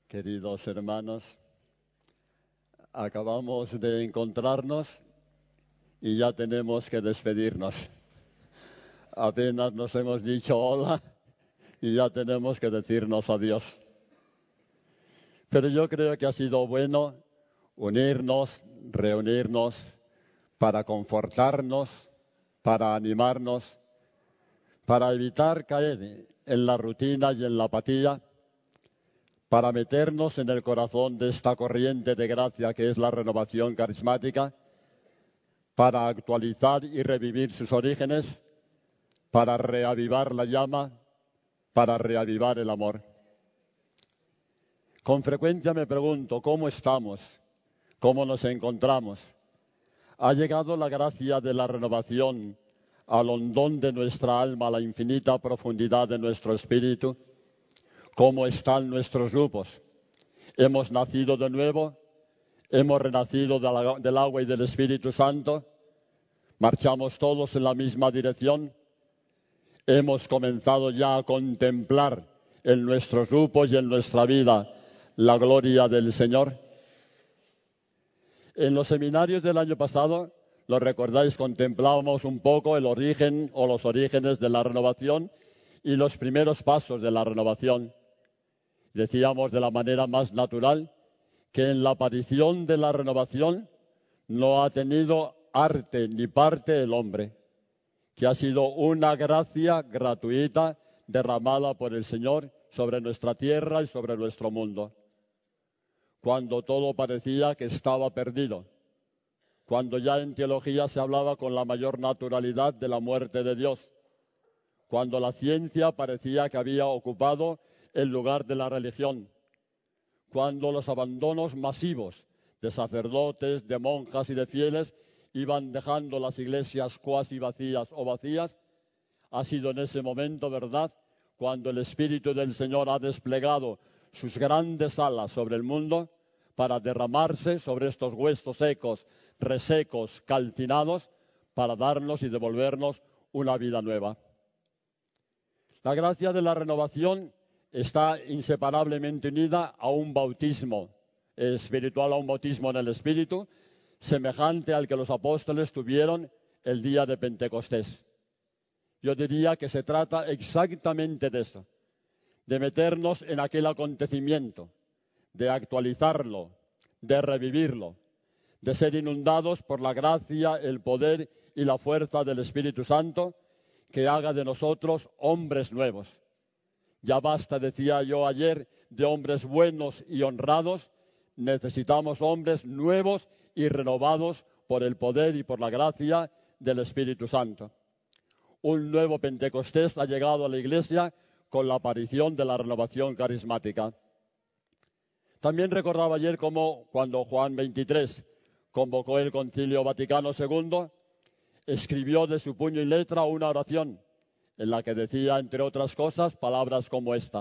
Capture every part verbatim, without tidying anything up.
Queridos hermanos, acabamos de encontrarnos y ya tenemos que despedirnos. Apenas nos hemos dicho hola y ya tenemos que decirnos adiós. Pero yo creo que ha sido bueno unirnos, reunirnos, para confortarnos, para animarnos, para evitar caer en la rutina y en la apatía, para meternos en el corazón de esta corriente de gracia que es la renovación carismática, para actualizar y revivir sus orígenes, para reavivar la llama, para reavivar el amor. Con frecuencia me pregunto, ¿cómo estamos? ¿Cómo nos encontramos? ¿Ha llegado la gracia de la renovación al hondón de nuestra alma, a la infinita profundidad de nuestro espíritu? ¿Cómo están nuestros grupos? ¿Hemos nacido de nuevo? ¿Hemos renacido de la, del agua y del Espíritu Santo? ¿Marchamos todos en la misma dirección? ¿Hemos comenzado ya a contemplar en nuestros grupos y en nuestra vida la gloria del Señor? En los seminarios del año pasado, lo recordáis, contemplábamos un poco el origen o los orígenes de la renovación y los primeros pasos de la renovación. Decíamos de la manera más natural que en la aparición de la renovación no ha tenido arte ni parte el hombre, que ha sido una gracia gratuita derramada por el Señor sobre nuestra tierra y sobre nuestro mundo. Cuando todo parecía que estaba perdido, cuando ya en teología se hablaba con la mayor naturalidad de la muerte de Dios, cuando la ciencia parecía que había ocupado el lugar de la religión, cuando los abandonos masivos de sacerdotes, de monjas y de fieles iban dejando las iglesias cuasi vacías o vacías, ha sido en ese momento, ¿verdad?, cuando el Espíritu del Señor ha desplegado sus grandes alas sobre el mundo para derramarse sobre estos huesos secos, resecos, calcinados, para darnos y devolvernos una vida nueva. La gracia de la renovación está inseparablemente unida a un bautismo espiritual, a un bautismo en el Espíritu, semejante al que los apóstoles tuvieron el día de Pentecostés. Yo diría que se trata exactamente de eso, de meternos en aquel acontecimiento, de actualizarlo, de revivirlo, de ser inundados por la gracia, el poder y la fuerza del Espíritu Santo, que haga de nosotros hombres nuevos. Ya basta, decía yo ayer, de hombres buenos y honrados. Necesitamos hombres nuevos y renovados por el poder y por la gracia del Espíritu Santo. Un nuevo Pentecostés ha llegado a la Iglesia con la aparición de la renovación carismática. También recordaba ayer cómo cuando Juan veintitrés convocó el Concilio Vaticano segundo, escribió de su puño y letra una oración en la que decía, entre otras cosas, palabras como esta: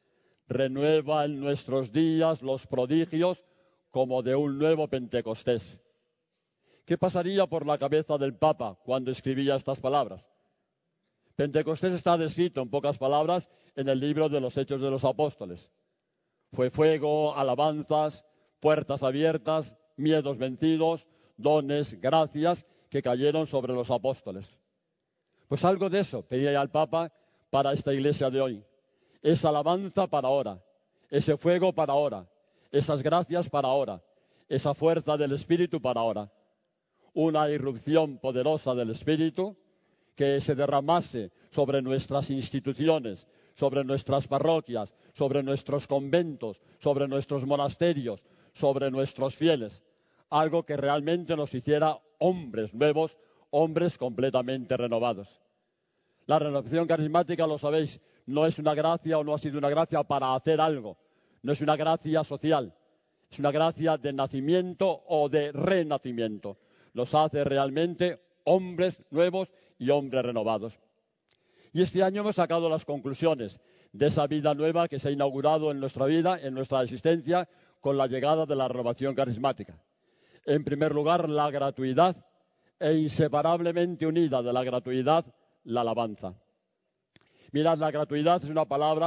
renueva en nuestros días los prodigios como de un nuevo Pentecostés. ¿Qué pasaría por la cabeza del Papa cuando escribía estas palabras? Pentecostés está descrito en pocas palabras en el libro de los Hechos de los Apóstoles. Fue fuego, alabanzas, puertas abiertas, miedos vencidos, dones, gracias que cayeron sobre los apóstoles. Pues algo de eso pedía al Papa para esta iglesia de hoy. Esa alabanza para ahora, ese fuego para ahora, esas gracias para ahora, esa fuerza del Espíritu para ahora. Una irrupción poderosa del Espíritu que se derramase sobre nuestras instituciones, sobre nuestras parroquias, sobre nuestros conventos, sobre nuestros monasterios, sobre nuestros fieles. Algo que realmente nos hiciera hombres nuevos, hombres completamente renovados. La renovación carismática, lo sabéis, no es una gracia o no ha sido una gracia para hacer algo. No es una gracia social, es una gracia de nacimiento o de renacimiento. Los hace realmente hombres nuevos y hombres renovados. Y este año hemos sacado las conclusiones de esa vida nueva que se ha inaugurado en nuestra vida, en nuestra existencia, con la llegada de la renovación carismática. En primer lugar, la gratuidad, e inseparablemente unida de la gratuidad, la alabanza. Mirad, la gratuidad es una palabra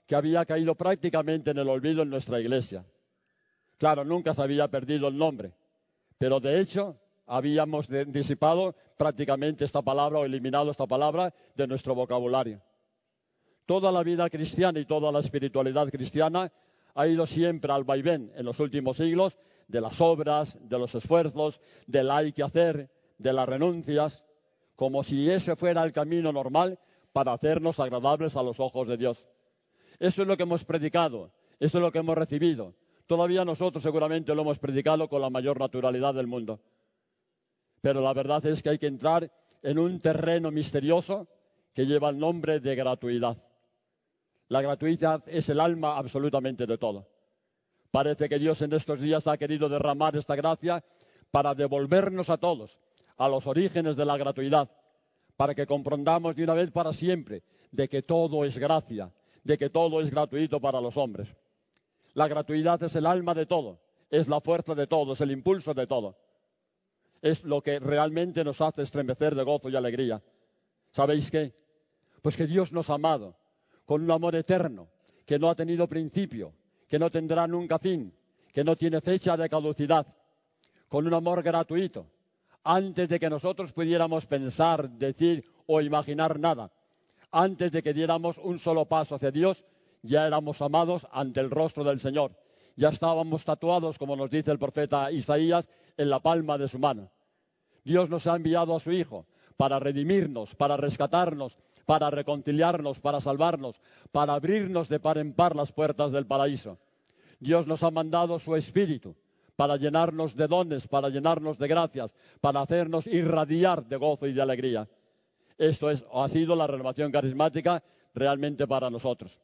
que había caído prácticamente en el olvido en nuestra iglesia. Claro, nunca se había perdido el nombre, pero de hecho habíamos disipado prácticamente esta palabra o eliminado esta palabra de nuestro vocabulario. Toda la vida cristiana y toda la espiritualidad cristiana ha ido siempre al vaivén en los últimos siglos de las obras, de los esfuerzos, del hay que hacer, de las renuncias, como si ese fuera el camino normal para hacernos agradables a los ojos de Dios. Eso es lo que hemos predicado, eso es lo que hemos recibido. Todavía nosotros seguramente lo hemos predicado con la mayor naturalidad del mundo. Pero la verdad es que hay que entrar en un terreno misterioso que lleva el nombre de gratuidad. La gratuidad es el alma absolutamente de todo. Parece que Dios en estos días ha querido derramar esta gracia para devolvernos a todos a los orígenes de la gratuidad, para que comprendamos de una vez para siempre de que todo es gracia, de que todo es gratuito para los hombres. La gratuidad es el alma de todo, es la fuerza de todo, es el impulso de todo. Es lo que realmente nos hace estremecer de gozo y alegría. ¿Sabéis qué? Pues que Dios nos ha amado con un amor eterno, que no ha tenido principio, que no tendrá nunca fin, que no tiene fecha de caducidad, con un amor gratuito. Antes de que nosotros pudiéramos pensar, decir o imaginar nada, antes de que diéramos un solo paso hacia Dios, ya éramos amados ante el rostro del Señor. Ya estábamos tatuados, como nos dice el profeta Isaías, en la palma de su mano. Dios nos ha enviado a su Hijo para redimirnos, para rescatarnos, para reconciliarnos, para salvarnos, para abrirnos de par en par las puertas del paraíso. Dios nos ha mandado su Espíritu para llenarnos de dones, para llenarnos de gracias, para hacernos irradiar de gozo y de alegría. Esto es, ha sido la renovación carismática realmente para nosotros.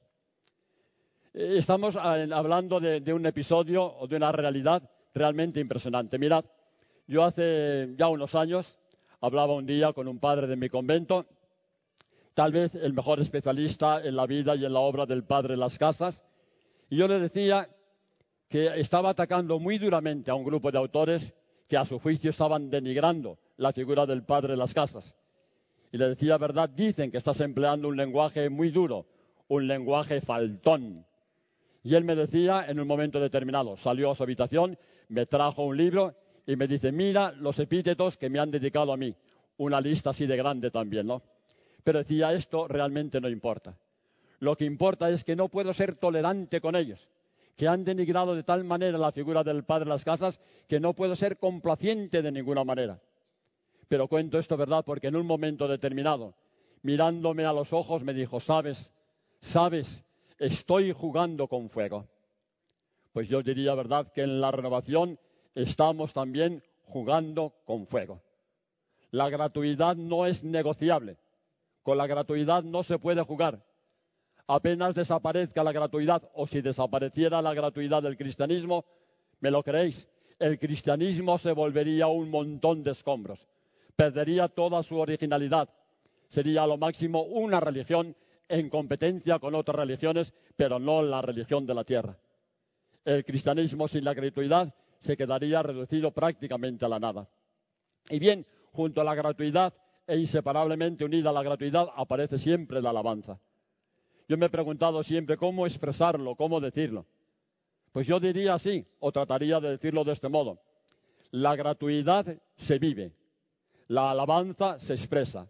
Estamos hablando de, de un episodio o de una realidad realmente impresionante. Mirad, yo hace ya unos años hablaba un día con un padre de mi convento, tal vez el mejor especialista en la vida y en la obra del padre Las Casas, y yo le decía que estaba atacando muy duramente a un grupo de autores que a su juicio estaban denigrando la figura del padre Las Casas. Y le decía, verdad, dicen que estás empleando un lenguaje muy duro, un lenguaje faltón. Y él me decía en un momento determinado, salió a su habitación, me trajo un libro y me dice, mira los epítetos que me han dedicado a mí. Una lista así de grande también, ¿no? Pero decía, esto realmente no importa. Lo que importa es que no puedo ser tolerante con ellos, que han denigrado de tal manera la figura del padre Las Casas que no puedo ser complaciente de ninguna manera. Pero cuento esto, ¿verdad? Porque en un momento determinado, mirándome a los ojos, me dijo, ¿sabes? ¿Sabes? Estoy jugando con fuego. Pues yo diría, ¿verdad?, que en la renovación estamos también jugando con fuego. La gratuidad no es negociable. Con la gratuidad no se puede jugar. Apenas desaparezca la gratuidad, o si desapareciera la gratuidad del cristianismo, ¿me lo creéis? El cristianismo se volvería un montón de escombros. Perdería toda su originalidad. Sería a lo máximo una religión en competencia con otras religiones, pero no la religión de la tierra. El cristianismo sin la gratuidad se quedaría reducido prácticamente a la nada. Y bien, junto a la gratuidad e inseparablemente unida a la gratuidad aparece siempre la alabanza. Yo me he preguntado siempre cómo expresarlo, cómo decirlo. Pues yo diría así, o trataría de decirlo de este modo. La gratuidad se vive, la alabanza se expresa.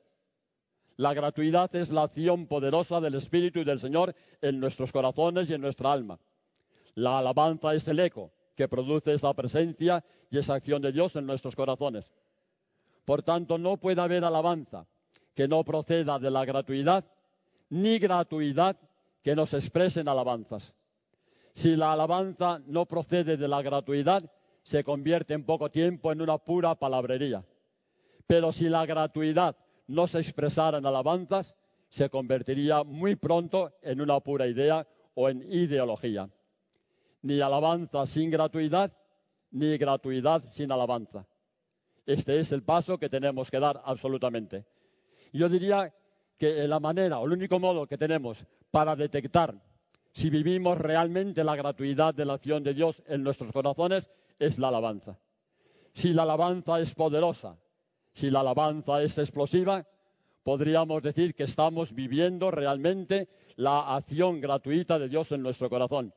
La gratuidad es la acción poderosa del Espíritu y del Señor en nuestros corazones y en nuestra alma. La alabanza es el eco que produce esa presencia y esa acción de Dios en nuestros corazones. Por tanto, no puede haber alabanza que no proceda de la gratuidad, ni gratuidad que no se exprese en alabanzas. Si la alabanza no procede de la gratuidad, se convierte en poco tiempo en una pura palabrería. Pero si la gratuidad no se expresara en alabanzas, se convertiría muy pronto en una pura idea o en ideología. Ni alabanza sin gratuidad, ni gratuidad sin alabanza. Este es el paso que tenemos que dar absolutamente. Yo diría que la manera o el único modo que tenemos para detectar si vivimos realmente la gratuidad de la acción de Dios en nuestros corazones es la alabanza. Si la alabanza es poderosa, si la alabanza es explosiva, podríamos decir que estamos viviendo realmente la acción gratuita de Dios en nuestro corazón.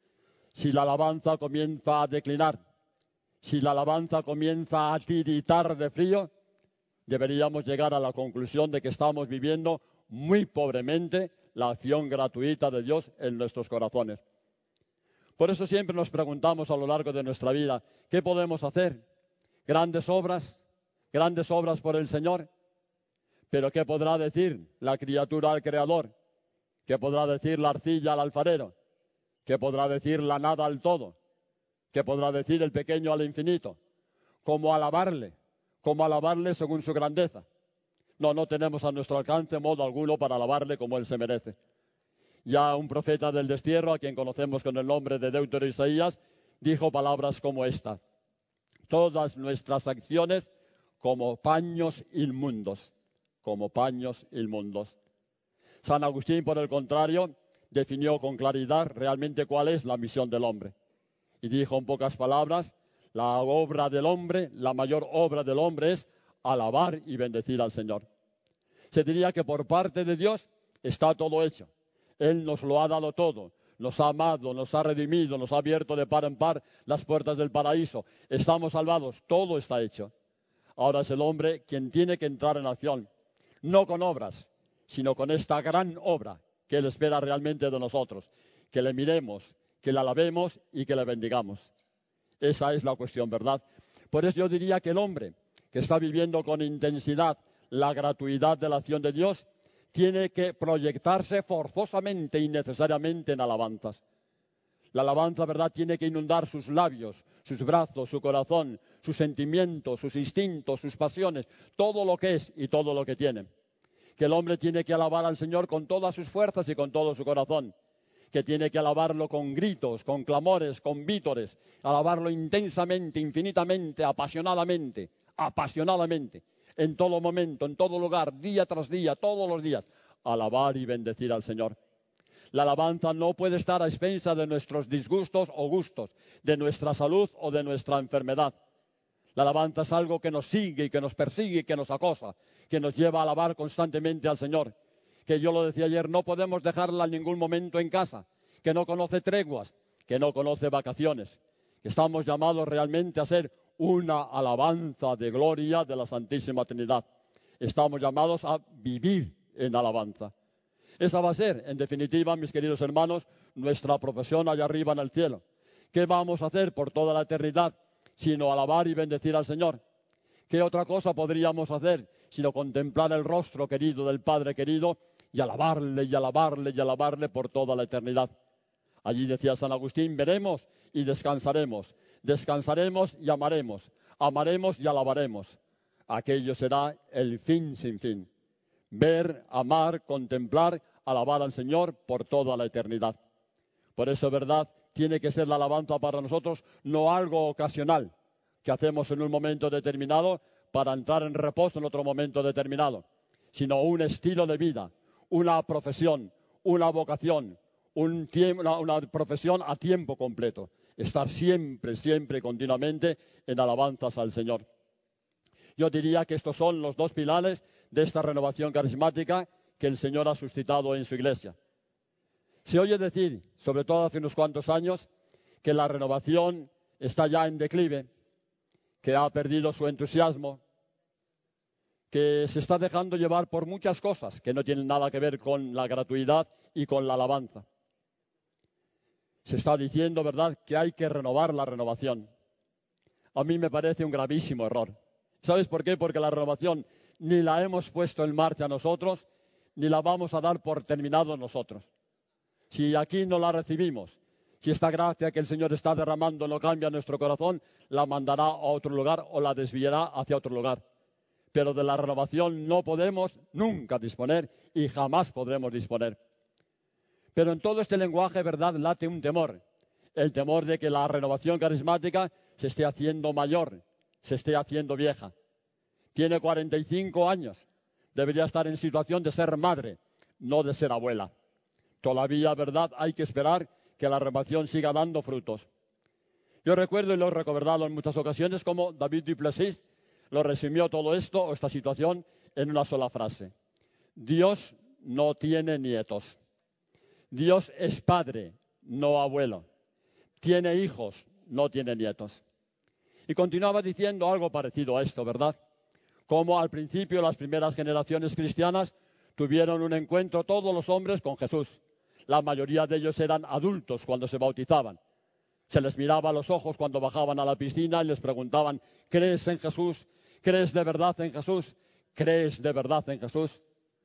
Si la alabanza comienza a declinar, si la alabanza comienza a tiritar de frío, deberíamos llegar a la conclusión de que estamos viviendo muy pobremente la acción gratuita de Dios en nuestros corazones. Por eso siempre nos preguntamos a lo largo de nuestra vida, ¿qué podemos hacer? ¿Grandes obras? ¿Grandes obras por el Señor? Pero ¿qué podrá decir la criatura al Creador? ¿Qué podrá decir la arcilla al alfarero? ¿Qué podrá decir la nada al todo? ¿Qué podrá decir el pequeño al infinito? ¿Cómo alabarle? ¿Cómo alabarle según su grandeza? No, no tenemos a nuestro alcance modo alguno para alabarle como Él se merece. Ya un profeta del destierro, a quien conocemos con el nombre de Deutero Isaías, dijo palabras como esta: todas nuestras acciones como paños inmundos, como paños inmundos. San Agustín, por el contrario, definió con claridad realmente cuál es la misión del hombre. Y dijo en pocas palabras, la obra del hombre, la mayor obra del hombre es alabar y bendecir al Señor. Se diría que por parte de Dios está todo hecho. Él nos lo ha dado todo, nos ha amado, nos ha redimido, nos ha abierto de par en par las puertas del paraíso. Estamos salvados, todo está hecho. Ahora es el hombre quien tiene que entrar en acción, no con obras, sino con esta gran obra que Él espera realmente de nosotros, que le miremos, que le alabemos y que le bendigamos. Esa es la cuestión, ¿verdad? Por eso yo diría que el hombre que está viviendo con intensidad la gratuidad de la acción de Dios tiene que proyectarse forzosamente y necesariamente en alabanzas. La alabanza, ¿verdad?, tiene que inundar sus labios, sus brazos, su corazón, sus sentimientos, sus instintos, sus pasiones, todo lo que es y todo lo que tiene. Que el hombre tiene que alabar al Señor con todas sus fuerzas y con todo su corazón. Que tiene que alabarlo con gritos, con clamores, con vítores, alabarlo intensamente, infinitamente, apasionadamente, apasionadamente, en todo momento, en todo lugar, día tras día, todos los días, alabar y bendecir al Señor. La alabanza no puede estar a expensas de nuestros disgustos o gustos, de nuestra salud o de nuestra enfermedad. La alabanza es algo que nos sigue y que nos persigue y que nos acosa, que nos lleva a alabar constantemente al Señor. Que yo lo decía ayer, no podemos dejarla en ningún momento en casa, que no conoce treguas, que no conoce vacaciones, que estamos llamados realmente a ser una alabanza de gloria de la Santísima Trinidad. Estamos llamados a vivir en alabanza. Esa va a ser, en definitiva, mis queridos hermanos, nuestra profesión allá arriba en el cielo. ¿Qué vamos a hacer por toda la eternidad sino alabar y bendecir al Señor? ¿Qué otra cosa podríamos hacer sino contemplar el rostro querido del Padre querido y alabarle y alabarle y alabarle por toda la eternidad? Allí decía San Agustín, veremos y descansaremos, descansaremos y amaremos, amaremos y alabaremos. Aquello será el fin sin fin. Ver, amar, contemplar, alabar al Señor por toda la eternidad. Por eso, ¿verdad?, tiene que ser la alabanza para nosotros no algo ocasional que hacemos en un momento determinado para entrar en reposo en otro momento determinado, sino un estilo de vida, una profesión, una vocación, un tiempo, una, una profesión a tiempo completo. Estar siempre, siempre, continuamente en alabanzas al Señor. Yo diría que estos son los dos pilares de esta renovación carismática que el Señor ha suscitado en su Iglesia. Se oye decir, sobre todo hace unos cuantos años, que la renovación está ya en declive, que ha perdido su entusiasmo, que se está dejando llevar por muchas cosas que no tienen nada que ver con la gratuidad y con la alabanza. Se está diciendo, ¿verdad?, que hay que renovar la renovación. A mí me parece un gravísimo error. ¿Sabes por qué? Porque la renovación ni la hemos puesto en marcha nosotros, ni la vamos a dar por terminado nosotros. Si aquí no la recibimos, si esta gracia que el Señor está derramando no cambia nuestro corazón, la mandará a otro lugar o la desviará hacia otro lugar. Pero de la renovación no podemos nunca disponer y jamás podremos disponer. Pero en todo este lenguaje, ¿verdad?, late un temor. El temor de que la renovación carismática se esté haciendo mayor, se esté haciendo vieja. Tiene cuarenta y cinco años. Debería estar en situación de ser madre, no de ser abuela. Todavía, ¿verdad?, hay que esperar que la renovación siga dando frutos. Yo recuerdo y lo he recordado en muchas ocasiones como David Duplessis lo resumió todo esto o esta situación en una sola frase. Dios no tiene nietos. Dios es padre, no abuelo. Tiene hijos, no tiene nietos. Y continuaba diciendo algo parecido a esto, ¿verdad? Como al principio las primeras generaciones cristianas tuvieron un encuentro todos los hombres con Jesús. La mayoría de ellos eran adultos cuando se bautizaban. Se les miraba a los ojos cuando bajaban a la piscina y les preguntaban, ¿crees en Jesús? ¿Crees de verdad en Jesús? ¿Crees de verdad en Jesús?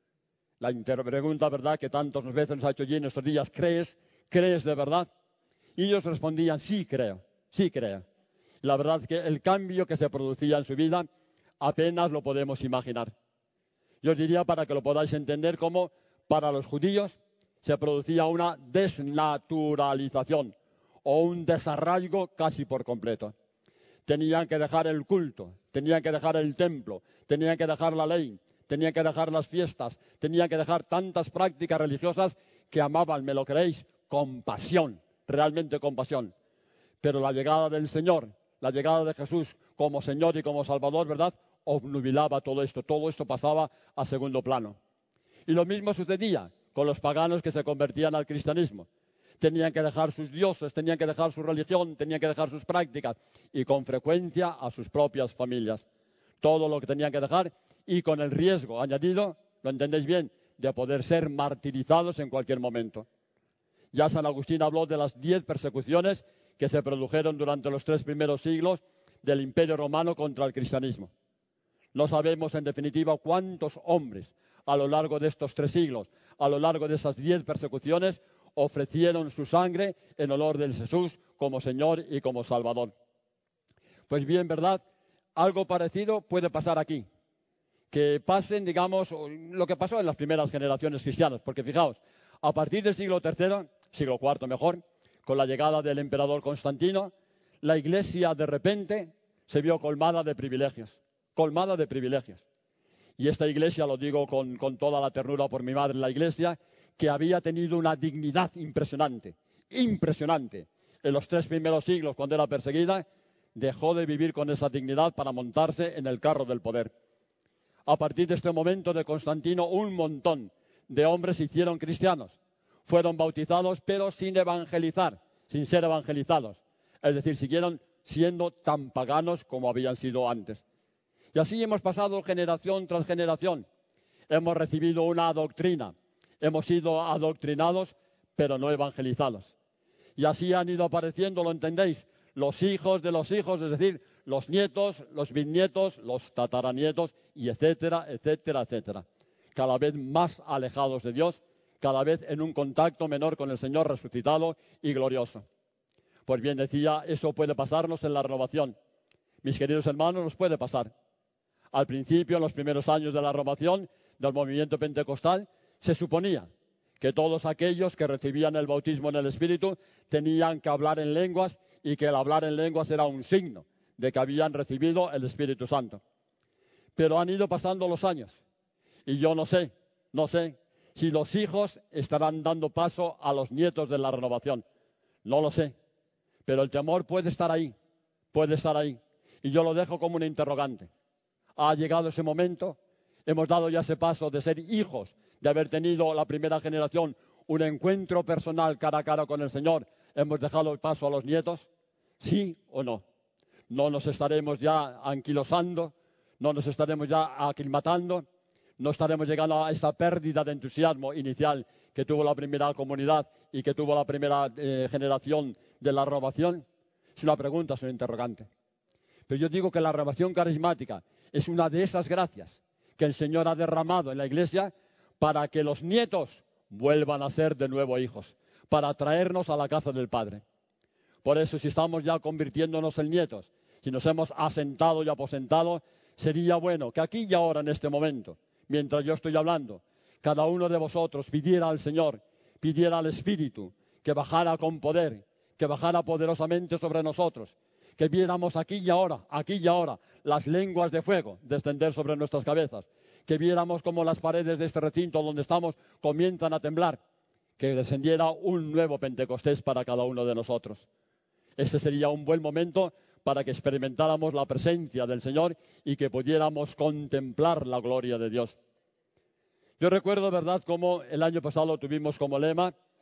La pregunta, ¿verdad?, que tantas veces nos ha hecho Gino estos días, ¿crees? ¿Crees de verdad? Y ellos respondían, sí creo, sí creo. La verdad es que el cambio que se producía en su vida apenas lo podemos imaginar. Yo os diría, para que lo podáis entender, cómo para los judíos se producía una desnaturalización o un desarraigo casi por completo. Tenían que dejar el culto, tenían que dejar el templo, tenían que dejar la ley, tenían que dejar las fiestas, tenían que dejar tantas prácticas religiosas que amaban, ¿me lo creéis?, con pasión, realmente con pasión. Pero la llegada del Señor, la llegada de Jesús como Señor y como Salvador, ¿verdad?, obnubilaba todo esto, todo esto pasaba a segundo plano. Y lo mismo sucedía con los paganos que se convertían al cristianismo. Tenían que dejar sus dioses, tenían que dejar su religión, tenían que dejar sus prácticas y con frecuencia a sus propias familias. Todo lo que tenían que dejar y con el riesgo añadido, lo entendéis bien, de poder ser martirizados en cualquier momento. Ya San Agustín habló de las diez persecuciones que se produjeron durante los tres primeros siglos del Imperio Romano contra el cristianismo. No sabemos, en definitiva, cuántos hombres a lo largo de estos tres siglos, a lo largo de esas diez persecuciones, ofrecieron su sangre en honor de Jesús como Señor y como Salvador. Pues bien, ¿verdad? Algo parecido puede pasar aquí. Que pasen, digamos, lo que pasó en las primeras generaciones cristianas. Porque fijaos, a partir del siglo tercero, siglo cuarto mejor, con la llegada del emperador Constantino, la Iglesia de repente se vio colmada de privilegios. Colmada de privilegios. Y esta Iglesia, lo digo con, con toda la ternura por mi madre, la Iglesia, que había tenido una dignidad impresionante, impresionante. En los tres primeros siglos, cuando era perseguida, dejó de vivir con esa dignidad para montarse en el carro del poder. A partir de este momento de Constantino, un montón de hombres se hicieron cristianos. Fueron bautizados, pero sin evangelizar, sin ser evangelizados. Es decir, siguieron siendo tan paganos como habían sido antes. Y así hemos pasado generación tras generación. Hemos recibido una doctrina. Hemos sido adoctrinados, pero no evangelizados. Y así han ido apareciendo, ¿lo entendéis?, los hijos de los hijos, es decir, los nietos, los bisnietos, los tataranietos, y etcétera, etcétera, etcétera. Cada vez más alejados de Dios, cada vez en un contacto menor con el Señor resucitado y glorioso. Pues bien, decía, eso puede pasarnos en la renovación. Mis queridos hermanos, nos puede pasar. Al principio, en los primeros años de la renovación del movimiento pentecostal, se suponía que todos aquellos que recibían el bautismo en el Espíritu tenían que hablar en lenguas y que el hablar en lenguas era un signo de que habían recibido el Espíritu Santo. Pero han ido pasando los años y yo no sé, no sé si los hijos estarán dando paso a los nietos de la renovación. No lo sé, pero el temor puede estar ahí, puede estar ahí. Y yo lo dejo como un interrogante. Ha llegado ese momento, hemos dado ya ese paso de ser hijos, de haber tenido la primera generación un encuentro personal cara a cara con el Señor. ¿Hemos dejado el paso a los nietos? ¿Sí o no? ¿No nos estaremos ya anquilosando? ¿No nos estaremos ya aclimatando? ¿No estaremos llegando a esa pérdida de entusiasmo inicial que tuvo la primera comunidad y que tuvo la primera eh, generación de la renovación? Es una pregunta, es un interrogante. Pero yo digo que la renovación carismática es una de esas gracias que el Señor ha derramado en la Iglesia para que los nietos vuelvan a ser de nuevo hijos, para traernos a la casa del Padre. Por eso, si estamos ya convirtiéndonos en nietos, si nos hemos asentado y aposentado, sería bueno que aquí y ahora, en este momento, mientras yo estoy hablando, cada uno de vosotros pidiera al Señor, pidiera al Espíritu, que bajara con poder, que bajara poderosamente sobre nosotros, que viéramos aquí y ahora, aquí y ahora, las lenguas de fuego descender sobre nuestras cabezas, que viéramos como las paredes de este recinto donde estamos comienzan a temblar, que descendiera un nuevo Pentecostés para cada uno de nosotros. Ese sería un buen momento para que experimentáramos la presencia del Señor y que pudiéramos contemplar la gloria de Dios. Yo recuerdo, ¿verdad?, cómo el año pasado tuvimos como lema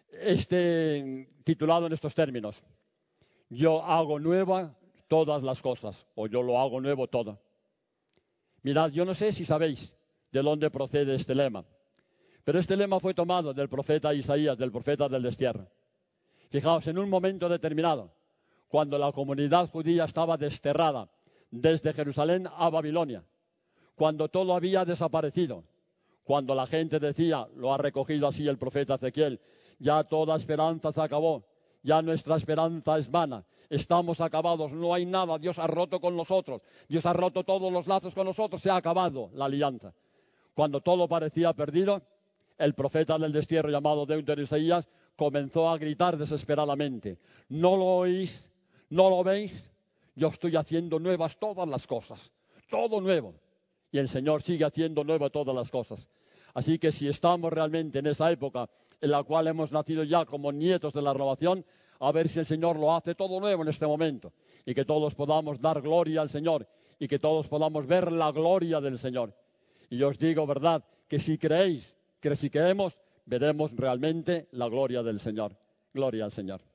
este titulado en estos términos: yo hago nueva todas las cosas, o yo lo hago nuevo todo. Mirad, yo no sé si sabéis de dónde procede este lema, pero este lema fue tomado del profeta Isaías, del profeta del destierro. Fijaos, en un momento determinado, cuando la comunidad judía estaba desterrada desde Jerusalén a Babilonia, cuando todo había desaparecido, cuando la gente decía, lo ha recogido así el profeta Ezequiel, ya toda esperanza se acabó, ya nuestra esperanza es vana, estamos acabados, no hay nada, Dios ha roto con nosotros, Dios ha roto todos los lazos con nosotros, se ha acabado la alianza. Cuando todo parecía perdido, el profeta del destierro llamado Deutero Isaías comenzó a gritar desesperadamente: ¿no lo oís? ¿No lo veis? Yo estoy haciendo nuevas todas las cosas, todo nuevo. Y el Señor sigue haciendo nuevas todas las cosas. Así que si estamos realmente en esa época en la cual hemos nacido ya como nietos de la renovación, a ver si el Señor lo hace todo nuevo en este momento, y que todos podamos dar gloria al Señor, y que todos podamos ver la gloria del Señor. Y yo os digo, verdad, que si creéis, que si creemos, veremos realmente la gloria del Señor. Gloria al Señor.